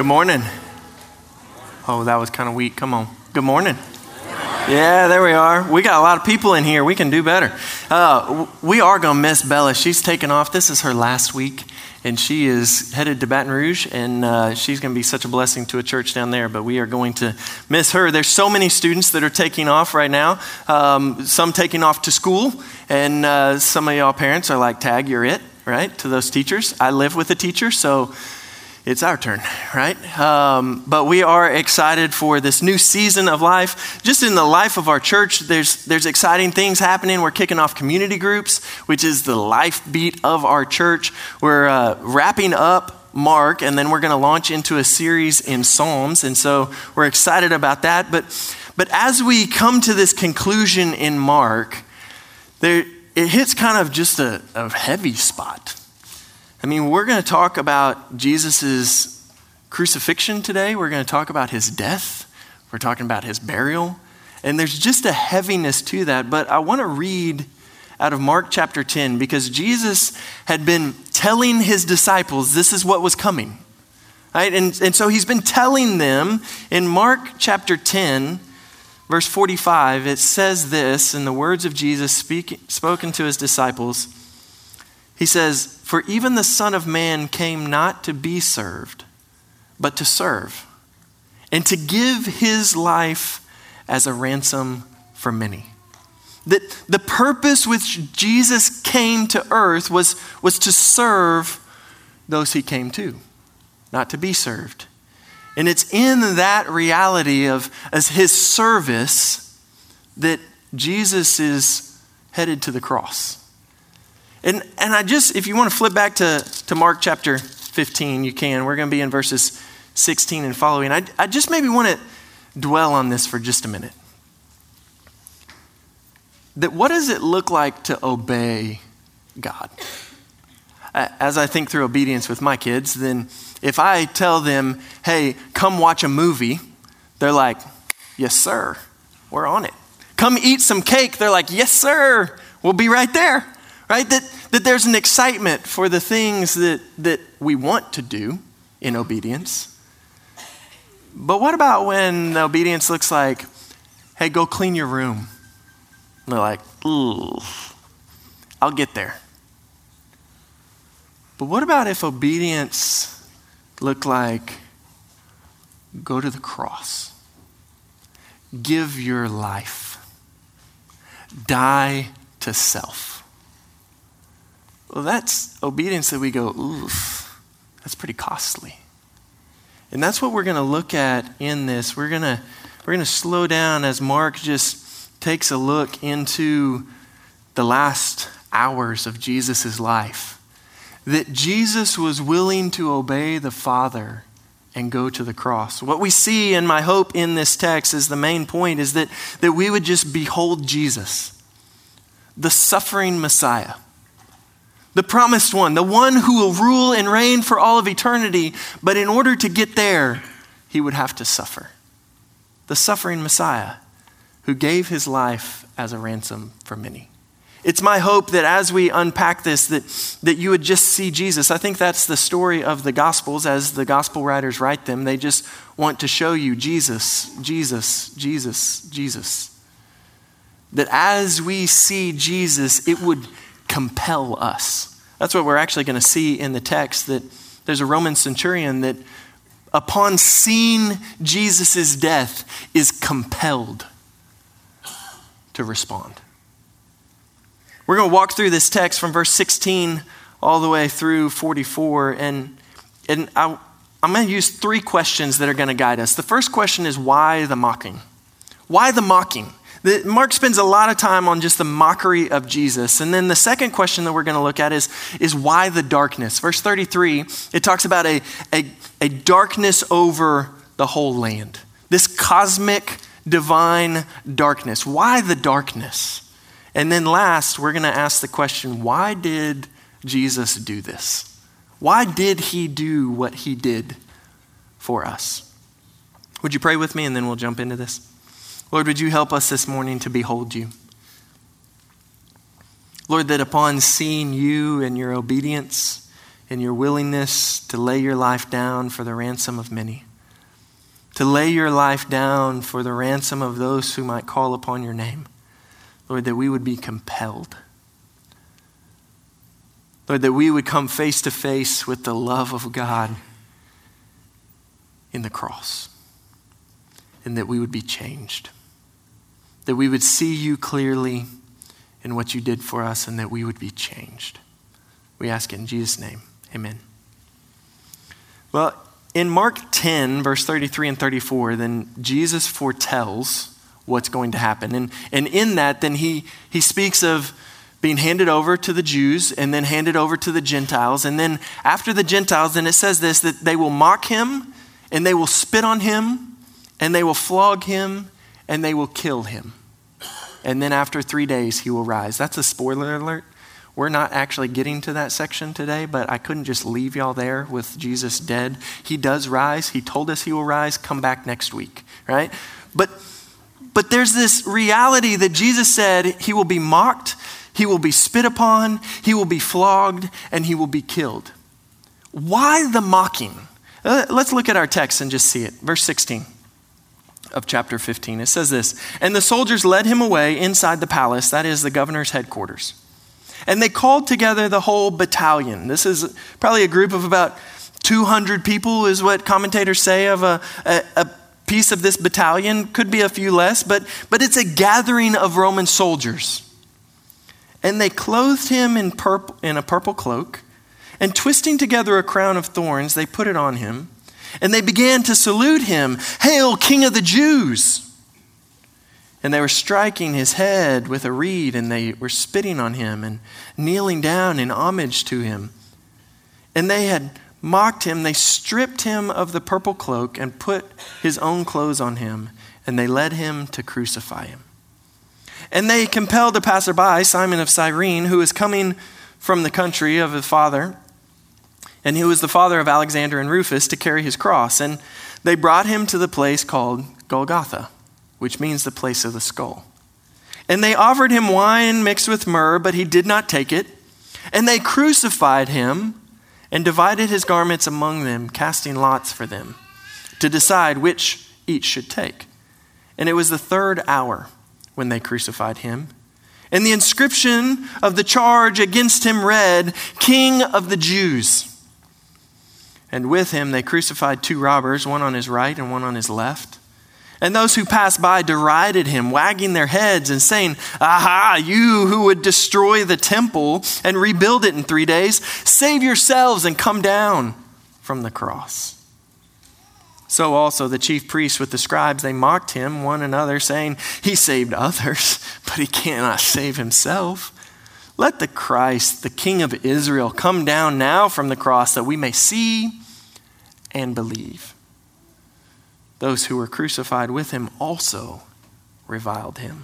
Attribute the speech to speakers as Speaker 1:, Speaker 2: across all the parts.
Speaker 1: morning. Oh, that was kind of weak. Come on. Good morning. Yeah, there we are. We got a lot of people in here. We can do better. We are going to miss Bella. She's taken off. This is her last week, and she is headed to Baton Rouge, and she's going to be such a blessing to a church down there, but we are going to miss her. There's so many students that are taking off right now, some taking off to school, and some of y'all parents are like, Tag, you're it, right, to those teachers. I live with a teacher, so it's our turn, right? But we are excited for this new season of life. Just in the life of our church, there's exciting things happening. We're kicking off community groups, which is the life beat of our church. We're wrapping up Mark, and then we're going to launch into a series in Psalms. And so we're excited about that. But as we come to this conclusion in Mark, it hits kind of just a heavy spot. I mean, we're going to talk about Jesus' crucifixion today. We're going to talk about his death. We're talking about his burial. And there's just a heaviness to that. But I want to read out of Mark chapter 10 because Jesus had been telling his disciples this is what was coming. Right? And so he's been telling them in Mark chapter 10, verse 45, it says this in the words of Jesus spoken to his disciples. He says, "For even the Son of Man came not to be served, but to serve, and to give his life as a ransom for many." That the purpose which Jesus came to earth was to serve those he came to, not to be served. And it's in that reality of as his service that Jesus is headed to the cross. And I just, if you want to flip back to Mark chapter 15, you can. We're going to be in verses 16 and following. I just maybe want to dwell on this for just a minute. That what does it look like to obey God? As I think through obedience with my kids, then if I tell them, hey, come watch a movie, they're like, yes, sir, we're on it. Come eat some cake, they're like, yes, sir, we'll be right there. Right? That there's an excitement for the things that we want to do in obedience. But what about when the obedience looks like, hey, go clean your room? And they're like, ooh, I'll get there. But what about if obedience looked like, go to the cross, give your life, die to self? Well, that's obedience that we go, oof, that's pretty costly. And that's what we're going to look at in this. We're going to slow down as Mark just takes a look into the last hours of Jesus' life. That Jesus was willing to obey the Father and go to the cross. What we see, and my hope in this text is the main point, is that we would just behold Jesus, the suffering Messiah, the promised one, the one who will rule and reign for all of eternity. But in order to get there, he would have to suffer. The suffering Messiah who gave his life as a ransom for many. It's my hope that as we unpack this, that you would just see Jesus. I think that's the story of the Gospels as the Gospel writers write them. They just want to show you Jesus, Jesus, Jesus, Jesus. That as we see Jesus, it would compel us. That's what we're actually going to see in the text, that there's a Roman centurion that upon seeing Jesus' death is compelled to respond. We're going to walk through this text from verse 16 all the way through 44, and I'm going to use three questions that are going to guide us. The first question is, why the mocking? Why the mocking? Mark spends a lot of time on just the mockery of Jesus. And then the second question that we're going to look at is why the darkness? Verse 33, it talks about a darkness over the whole land. This cosmic, divine darkness. Why the darkness? And then last, we're going to ask the question, why did Jesus do this? Why did he do what he did for us? Would you pray with me and then we'll jump into this? Lord, would you help us this morning to behold you? Lord, that upon seeing you and your obedience in your willingness to lay your life down for the ransom of many, to lay your life down for the ransom of those who might call upon your name. Lord, that we would be compelled. Lord, that we would come face to face with the love of God in the cross, and that we would be changed, that we would see you clearly in what you did for us, and that we would be changed. We ask it in Jesus' name. Amen. Well, in Mark 10, verse 33 and 34, then Jesus foretells what's going to happen. And in that, then he speaks of being handed over to the Jews and then handed over to the Gentiles. And then after the Gentiles, then it says this, that they will mock him and they will spit on him and they will flog him and they will kill him. And then after 3 days, he will rise. That's a spoiler alert. We're not actually getting to that section today, but I couldn't just leave y'all there with Jesus dead. He does rise. He told us he will rise. Come back next week, right? But there's this reality that Jesus said he will be mocked, he will be spit upon, he will be flogged, and he will be killed. Why the mocking? Let's look at our text and just see it. Verse 16 of chapter 15. It says this, "And the soldiers led him away inside the palace," that is the governor's headquarters. "And they called together the whole battalion." This is probably a group of about 200 people is what commentators say of a piece of this battalion. Could be a few less, but it's a gathering of Roman soldiers. "And they clothed him in a purple cloak, and twisting together a crown of thorns, they put it on him. And they began to salute him, 'Hail, King of the Jews!' And they were striking his head with a reed, and they were spitting on him and kneeling down in homage to him. And they had mocked him. They stripped him of the purple cloak and put his own clothes on him, and they led him to crucify him. And they compelled a passerby, Simon of Cyrene, who was coming from the country of his father, and he was the father of Alexander and Rufus, to carry his cross. And they brought him to the place called Golgotha, which means the place of the skull. And they offered him wine mixed with myrrh, but he did not take it. And they crucified him and divided his garments among them, casting lots for them, to decide which each should take. And it was the 3rd hour when they crucified him. And the inscription of the charge against him read, 'King of the Jews.' And with him they crucified 2 robbers, one on his right and one on his left. And those who passed by derided him, wagging their heads and saying, 'Aha, you who would destroy the temple and rebuild it in 3 days, save yourselves and come down from the cross.' So also the chief priests with the scribes, they mocked him one another, saying, 'He saved others, but he cannot save himself. Let the Christ, the King of Israel, come down now from the cross, that we may see and believe.' Those who were crucified with him also reviled him."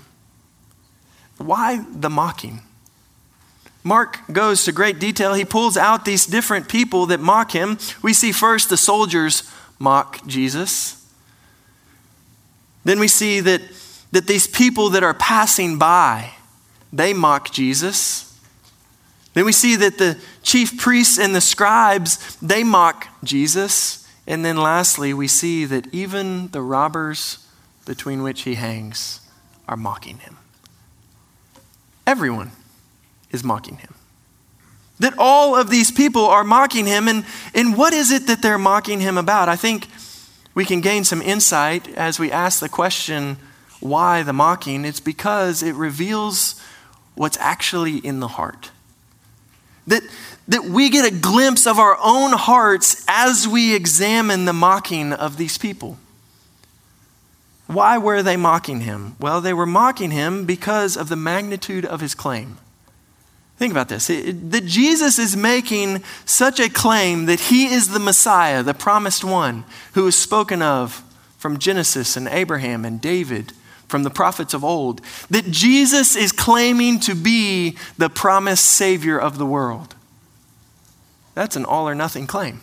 Speaker 1: Why the mocking? Mark goes to great detail. He pulls out these different people that mock him. We see first the soldiers mock Jesus. Then we see that these people that are passing by, they mock Jesus. Then we see that the chief priests and the scribes, they mock Jesus. And then lastly, we see that even the robbers between which he hangs are mocking him. Everyone is mocking him. That all of these people are mocking him. And what is it that they're mocking him about? I think we can gain some insight as we ask the question, why the mocking? It's because it reveals what's actually in the heart. That we get a glimpse of our own hearts as we examine the mocking of these people. Why were they mocking him? Well, they were mocking him because of the magnitude of his claim. Think about this. That Jesus is making such a claim that he is the Messiah, the promised one, who is spoken of from Genesis and Abraham and David, from the prophets of old. That Jesus is claiming to be the promised Savior of the world. That's an all or nothing claim.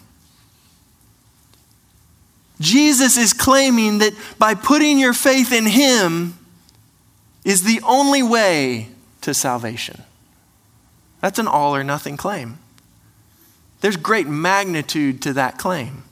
Speaker 1: Jesus is claiming that by putting your faith in him is the only way to salvation. That's an all or nothing claim. There's great magnitude to that claim.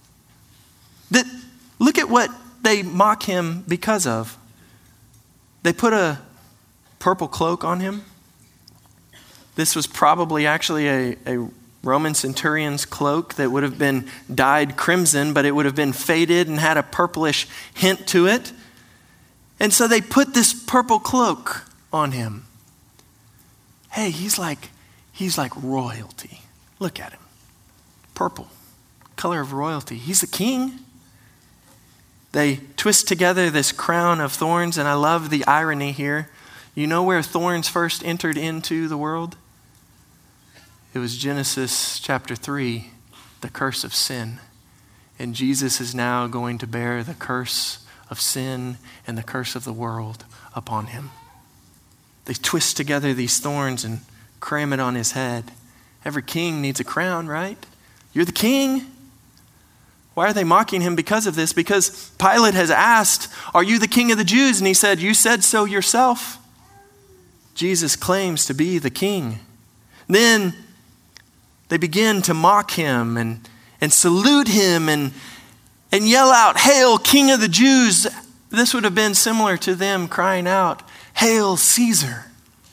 Speaker 1: Look at what they mock him because of. They put a purple cloak on him. This was probably actually a Roman centurion's cloak that would have been dyed crimson, but it would have been faded and had a purplish hint to it. And so they put this purple cloak on him. Hey, he's like royalty. Look at him. Purple, color of royalty. He's the king. They twist together this crown of thorns, and I love the irony here. You know where thorns first entered into the world? It was Genesis chapter 3, the curse of sin. And Jesus is now going to bear the curse of sin and the curse of the world upon him. They twist together these thorns and cram it on his head. Every king needs a crown, right? You're the king. Why are they mocking him because of this? Because Pilate has asked, are you the king of the Jews? And he said, you said so yourself. Jesus claims to be the king. Then they begin to mock him and salute him and yell out, "Hail, King of the Jews." This would have been similar to them crying out, "Hail, Caesar."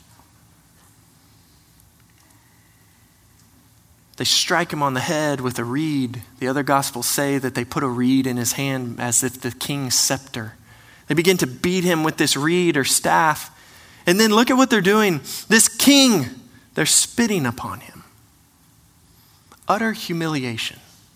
Speaker 1: They strike him on the head with a reed. The other gospels say that they put a reed in his hand as if the king's scepter. They begin to beat him with this reed or staff. And then look at what they're doing. This king, they're spitting upon him. Utter humiliation.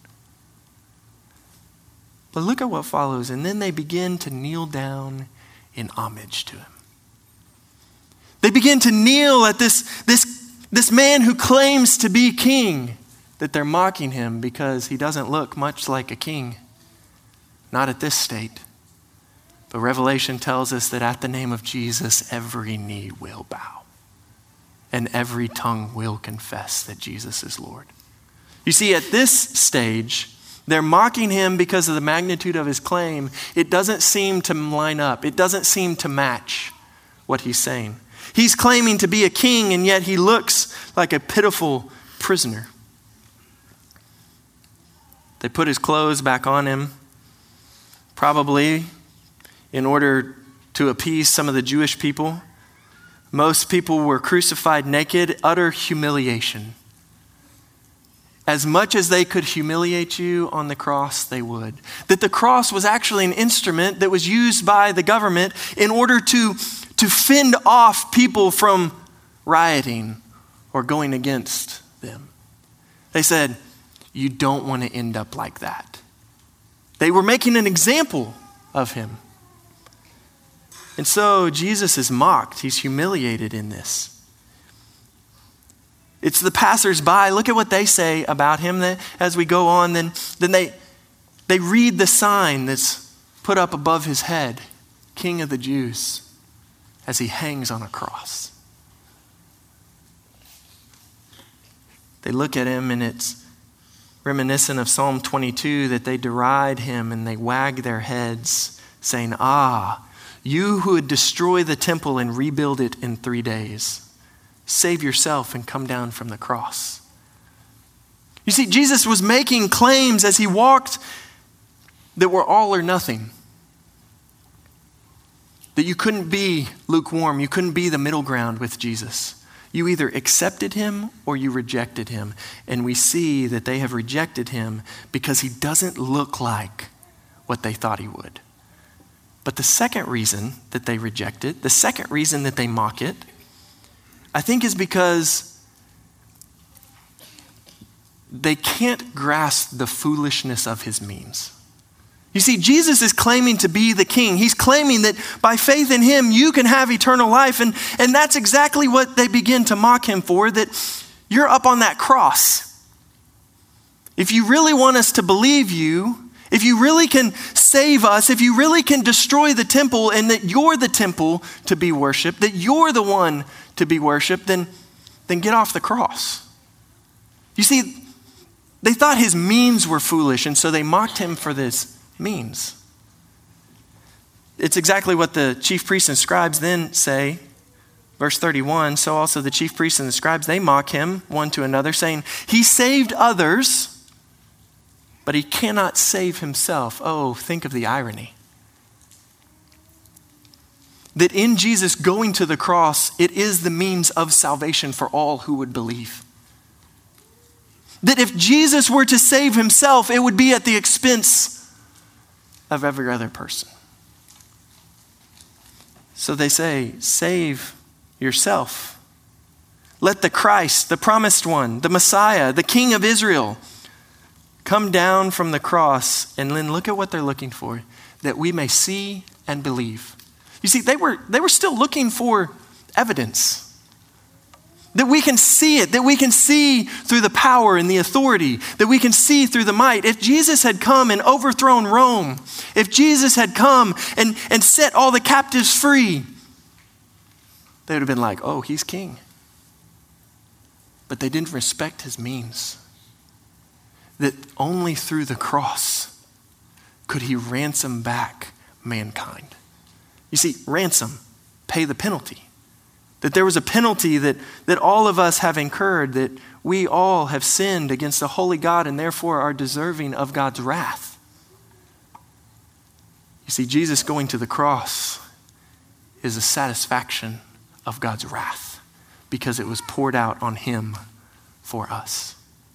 Speaker 1: But look at what follows. And then they begin to kneel down in homage to him. They begin to kneel at this man who claims to be king, that they're mocking him because he doesn't look much like a king. Not at this state. But Revelation tells us that at the name of Jesus, every knee will bow. And every tongue will confess that Jesus is Lord. You see, at this stage, they're mocking him because of the magnitude of his claim. It doesn't seem to line up. It doesn't seem to match what he's saying. He's claiming to be a king, and yet he looks like a pitiful prisoner. They put his clothes back on him, probably in order to appease some of the Jewish people. Most people were crucified naked, utter humiliation. As much as they could humiliate you on the cross, they would. That the cross was actually an instrument that was used by the government in order to fend off people from rioting or going against them. They said, you don't want to end up like that. They were making an example of him. And so Jesus is mocked. He's humiliated in this. It's the passersby. Look at what they say about him as we go on. Then they read the sign that's put up above his head, King of the Jews, as he hangs on a cross. They look at him, and it's reminiscent of Psalm 22 that they deride him and they wag their heads, saying, "Ah, you who would destroy the temple and rebuild it in 3 days. Save yourself and come down from the cross." You see, Jesus was making claims as he walked that were all or nothing. That you couldn't be lukewarm. You couldn't be the middle ground with Jesus. You either accepted him or you rejected him. And we see that they have rejected him because he doesn't look like what they thought he would. But the second reason that they reject it, the second reason that they mock it, I think is because they can't grasp the foolishness of his means. You see, Jesus is claiming to be the king. He's claiming that by faith in him, you can have eternal life. And that's exactly what they begin to mock him for, that you're up on that cross. If you really want us to believe you, if you really can save us, if you really can destroy the temple and that you're the temple to be worshiped, that you're the one to be worshiped, then get off the cross. You see, they thought his means were foolish, and so they mocked him for this means. It's exactly what the chief priests and scribes then say. Verse 31, so also the chief priests and the scribes, they mock him one to another, saying, he saved others, but he cannot save himself. Oh, think of the irony. That in Jesus going to the cross, it is the means of salvation for all who would believe. That if Jesus were to save himself, it would be at the expense of every other person. So they say, save yourself. Let the Christ, the promised one, the Messiah, the King of Israel, come down from the cross. And then look at what they're looking for, that we may see and believe. You see, they were still looking for evidence. That we can see it, that we can see through the power and the authority, that we can see through the might. If Jesus had come and overthrown Rome, if Jesus had come and set all the captives free, they would have been like, oh, he's king. But they didn't respect his means. That only through the cross could he ransom back mankind. You see, ransom, pay the penalty. That there was a penalty that all of us have incurred, that we all have sinned against the holy God and therefore are deserving of God's wrath. You see, Jesus going to the cross is a satisfaction of God's wrath because it was poured out on him for us.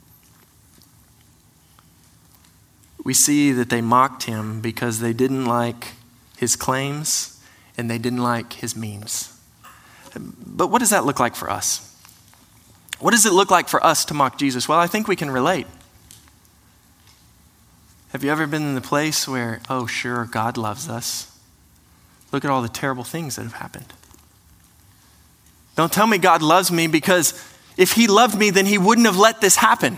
Speaker 1: We see that they mocked him because they didn't like his claims and they didn't like his means. But what does that look like for us? What does it look like for us to mock Jesus? Well, I think we can relate. Have you ever been in the place where, oh, sure, God loves us. Look at all the terrible things that have happened. Don't tell me God loves me, because if he loved me, then he wouldn't have let this happen.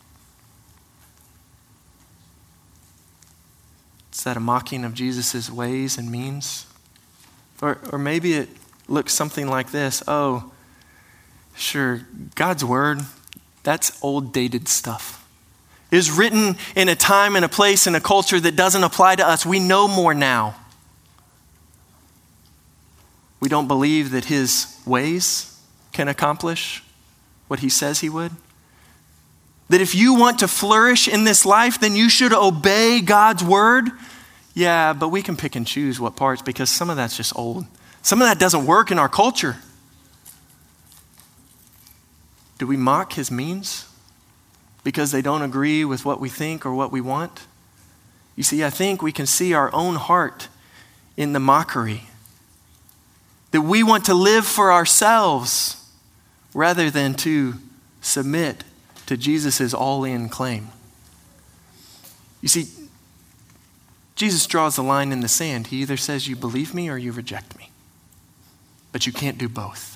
Speaker 1: Is that a mocking of Jesus' ways and means? Or maybe it looks something like this. Oh, sure, God's word, that's old dated stuff. It was written in a time and a place and a culture that doesn't apply to us. We know more now. We don't believe that his ways can accomplish what he says he would. That if you want to flourish in this life, then you should obey God's word. Yeah, but we can pick and choose what parts, because some of that's just old. Some of that doesn't work in our culture. Do we mock his means because they don't agree with what we think or what we want? You see, I think we can see our own heart in the mockery. That we want to live for ourselves rather than to submit to Jesus' all-in claim. You see, Jesus draws the line in the sand. He either says you believe me or you reject me. But you can't do both.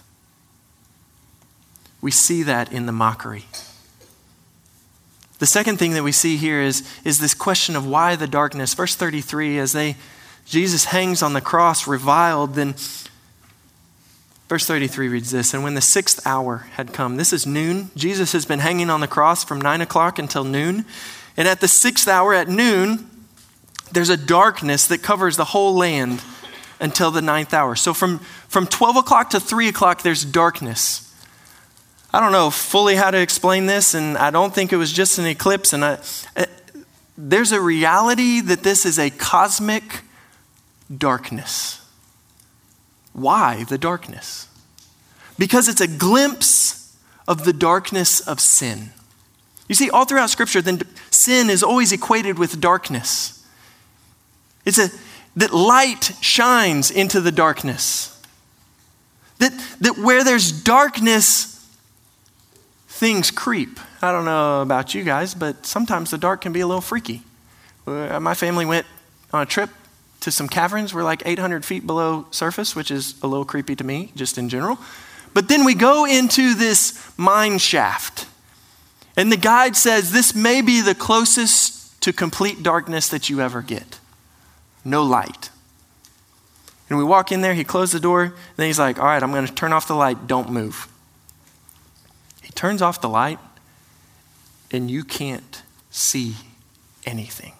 Speaker 1: We see that in the mockery. The second thing that we see here is this question of why the darkness. Verse 33, as Jesus hangs on the cross reviled, then verse 33 reads this, and when the 6th hour had come, this is noon. Jesus has been hanging on the cross from 9 o'clock until noon. And at the 6th hour at noon, there's a darkness that covers the whole land until the 9th hour. So from 12 o'clock to 3 o'clock, there's darkness. I don't know fully how to explain this, and I don't think it was just an eclipse. And there's a reality that this is a cosmic darkness. Why the darkness? Because it's a glimpse of the darkness of sin. You see, all throughout Scripture, then sin is always equated with darkness. It's that light shines into the darkness. That where there's darkness, things creep. I don't know about you guys, but sometimes the dark can be a little freaky. My family went on a trip to some caverns. We're like 800 feet below surface, which is a little creepy to me, just in general. But then we go into this mine shaft. And the guide says this may be the closest to complete darkness that you ever get. No light. And we walk in there, he closed the door, then he's like, all right, I'm going to turn off the light, don't move. He turns off the light, and you can't see anything.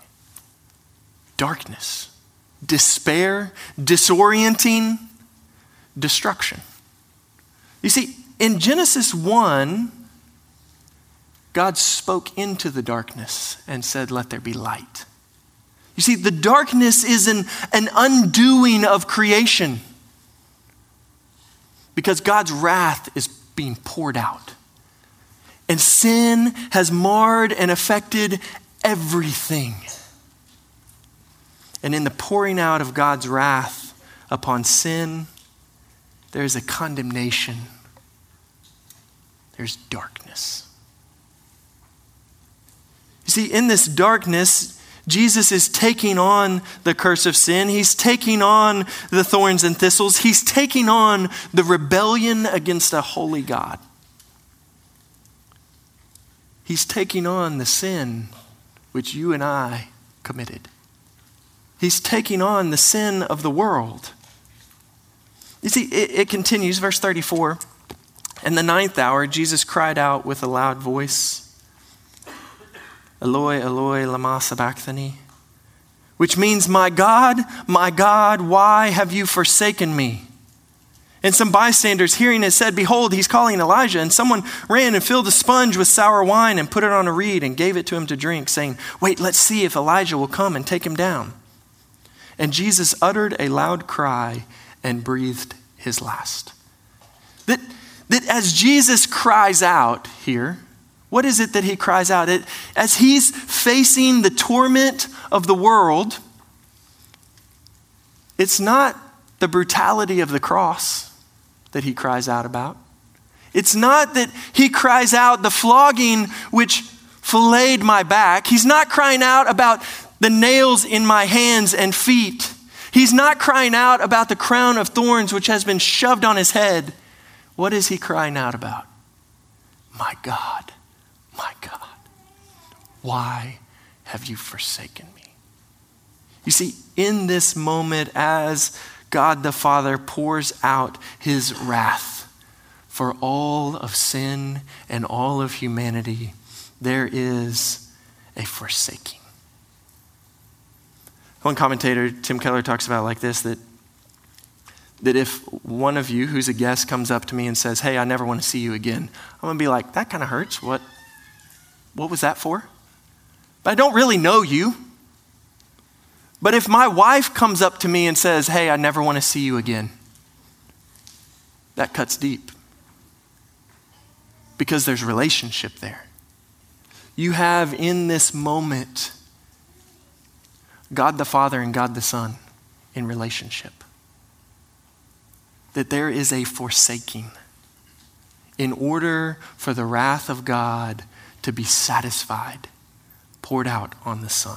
Speaker 1: Darkness, despair, disorienting, destruction. You see, in Genesis 1, God spoke into the darkness and said, let there be light. You see, the darkness is an undoing of creation because God's wrath is being poured out. And sin has marred and affected everything. And in the pouring out of God's wrath upon sin, there's a condemnation. There's darkness. You see, in this darkness, Jesus is taking on the curse of sin. He's taking on the thorns and thistles. He's taking on the rebellion against a holy God. He's taking on the sin which you and I committed. He's taking on the sin of the world. You see, it continues, verse 34. In the 9th hour, Jesus cried out with a loud voice, Eloi, Eloi, lama sabachthani, which means, my God, why have you forsaken me? And some bystanders hearing it said, behold, he's calling Elijah. And someone ran and filled a sponge with sour wine and put it on a reed and gave it to him to drink, saying, wait, let's see if Elijah will come and take him down. And Jesus uttered a loud cry and breathed his last. That as Jesus cries out here, what is it that he cries out? As he's facing the torment of the world, it's not the brutality of the cross that he cries out about. It's not that he cries out the flogging which filleted my back. He's not crying out about the nails in my hands and feet. He's not crying out about the crown of thorns which has been shoved on his head. What is he crying out about? My God, why have you forsaken me? You see, in this moment, as God the Father pours out his wrath for all of sin and all of humanity, there is a forsaking. One commentator, Tim Keller, talks about it like this, that if one of you who's a guest comes up to me and says, hey, I never want to see you again, I'm going to be like, that kind of hurts. What was that for? But I don't really know you. But if my wife comes up to me and says, hey, I never want to see you again, that cuts deep. Because there's relationship there. You have in this moment God the Father and God the Son in relationship. That there is a forsaking in order for the wrath of God to be satisfied, poured out on the Son.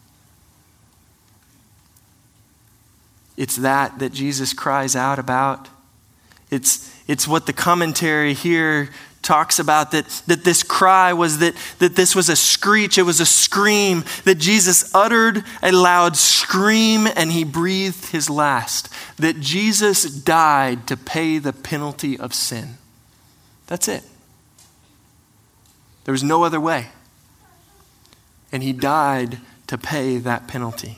Speaker 1: It's that Jesus cries out about. It's what the commentary here talks about, that this cry was that this was a screech, it was a scream, that Jesus uttered a loud scream and he breathed his last, that Jesus died to pay the penalty of sin. That's it. There was no other way. And he died to pay that penalty.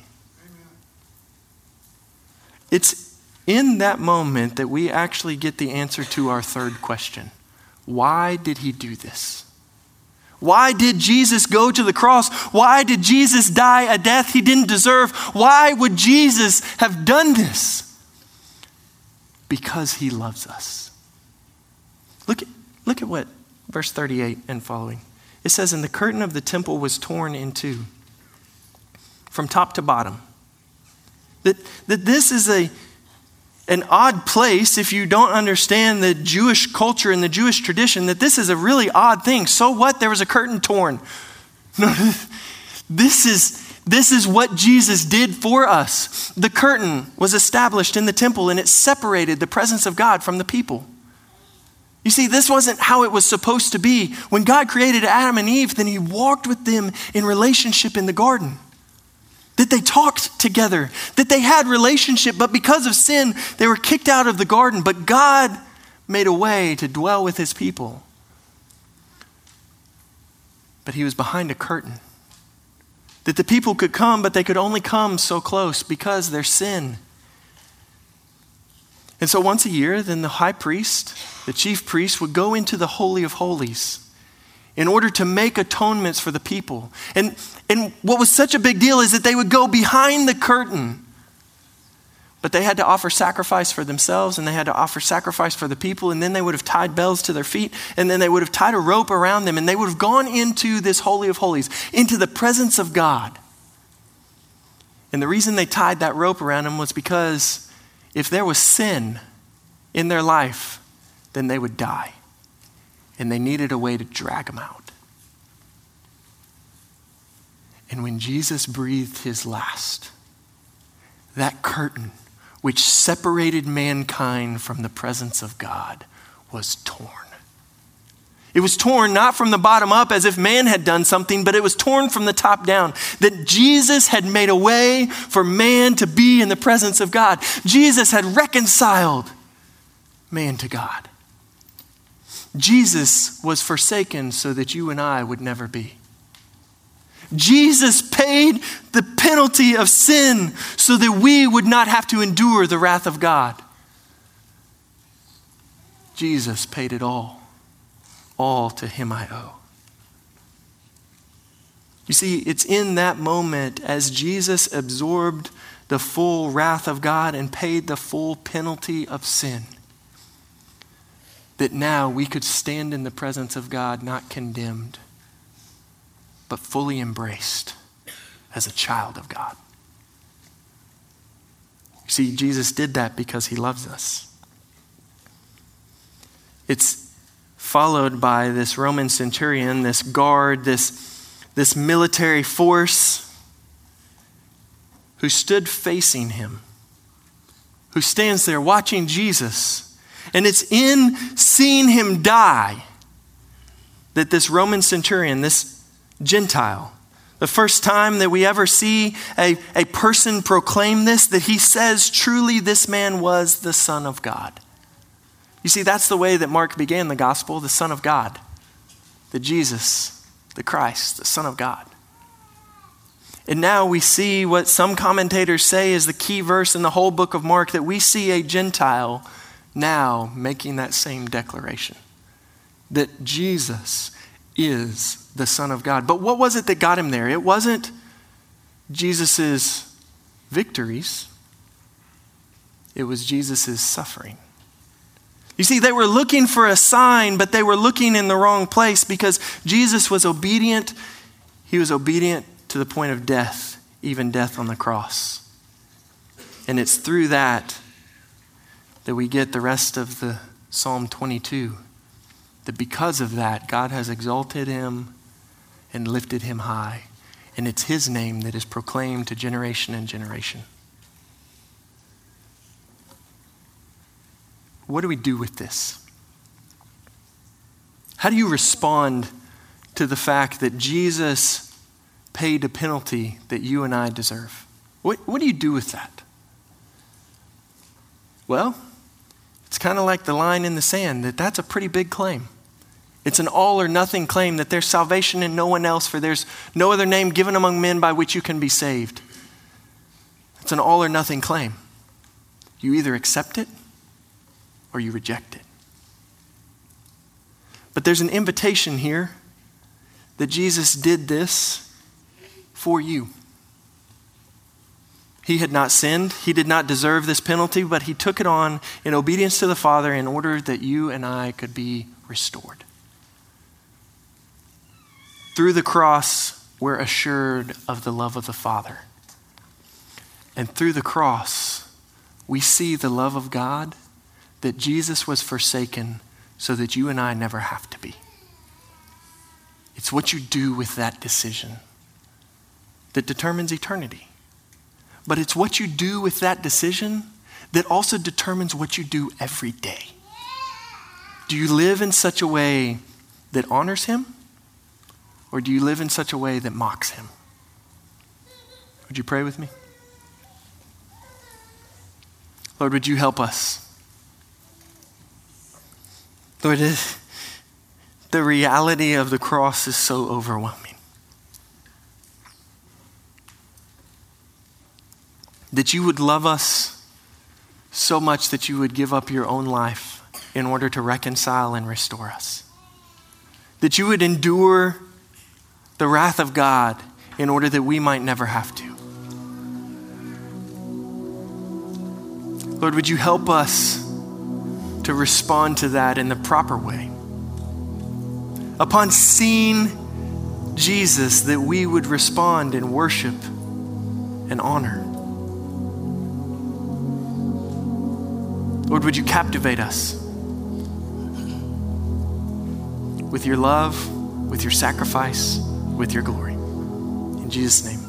Speaker 1: It's in that moment that we actually get the answer to our third question. Why did he do this? Why did Jesus go to the cross? Why did Jesus die a death he didn't deserve? Why would Jesus have done this? Because he loves us. Look at what verse 38 and following. It says, and the curtain of the temple was torn in two from top to bottom. That this is an odd place if you don't understand the Jewish culture and the Jewish tradition, that this is a really odd thing. So what? There was a curtain torn. No, this is what Jesus did for us. The curtain was established in the temple and it separated the presence of God from the people. You see, this wasn't how it was supposed to be. When God created Adam and Eve, then he walked with them in relationship in the garden. That they talked together, that they had relationship, but because of sin, they were kicked out of the garden. But God made a way to dwell with his people. But he was behind a curtain. That the people could come, but they could only come so close because of their sin. And so once a year, then the high priest, the chief priest, would go into the Holy of Holies in order to make atonements for the people. And what was such a big deal is that they would go behind the curtain. But they had to offer sacrifice for themselves, and they had to offer sacrifice for the people, and then they would have tied bells to their feet, and then they would have tied a rope around them, and they would have gone into this Holy of Holies, into the presence of God. And the reason they tied that rope around them was because if there was sin in their life, then they would die. And they needed a way to drag them out. And when Jesus breathed his last, that curtain which separated mankind from the presence of God was torn. It was torn not from the bottom up as if man had done something, but it was torn from the top down. That Jesus had made a way for man to be in the presence of God. Jesus had reconciled man to God. Jesus was forsaken so that you and I would never be. Jesus paid the penalty of sin so that we would not have to endure the wrath of God. Jesus paid it all. All to him I owe. You see, it's in that moment as Jesus absorbed the full wrath of God and paid the full penalty of sin that now we could stand in the presence of God not condemned, but fully embraced as a child of God. You see, Jesus did that because he loves us. It's followed by this Roman centurion, this guard, this military force who stood facing him, who stands there watching Jesus. And it's in seeing him die that this Roman centurion, this Gentile, the first time that we ever see a person proclaim this, that he says, truly this man was the Son of God. You see, that's the way that Mark began the gospel, the Son of God, the Jesus, the Christ, the Son of God. And now we see what some commentators say is the key verse in the whole book of Mark, that we see a Gentile now making that same declaration, that Jesus is the Son of God. But what was it that got him there? It wasn't Jesus's victories. It was Jesus's suffering. You see, they were looking for a sign, but they were looking in the wrong place because Jesus was obedient. He was obedient to the point of death, even death on the cross. And it's through that we get the rest of the Psalm 22. That because of that, God has exalted him and lifted him high. And it's his name that is proclaimed to generation and generation. What do we do with this? How do you respond to the fact that Jesus paid a penalty that you and I deserve? What do you do with that? Well, it's kind of like the line in the sand, that's a pretty big claim. It's an all or nothing claim that there's salvation in no one else, for there's no other name given among men by which you can be saved. It's an all or nothing claim. You either accept it or you reject it. But there's an invitation here that Jesus did this for you. He had not sinned. He did not deserve this penalty, but he took it on in obedience to the Father in order that you and I could be restored. Through the cross, we're assured of the love of the Father. And through the cross, we see the love of God, that Jesus was forsaken so that you and I never have to be. It's what you do with that decision that determines eternity. But it's what you do with that decision that also determines what you do every day. Do you live in such a way that honors him? Or do you live in such a way that mocks him? Would you pray with me? Lord, would you help us? Lord, the reality of the cross is so overwhelming. That you would love us so much that you would give up your own life in order to reconcile and restore us. That you would endure the wrath of God in order that we might never have to. Lord, would you help us to respond to that in the proper way? Upon seeing Jesus, that we would respond in worship and honor. Lord, would you captivate us with your love, with your sacrifice, with your glory. In Jesus' name.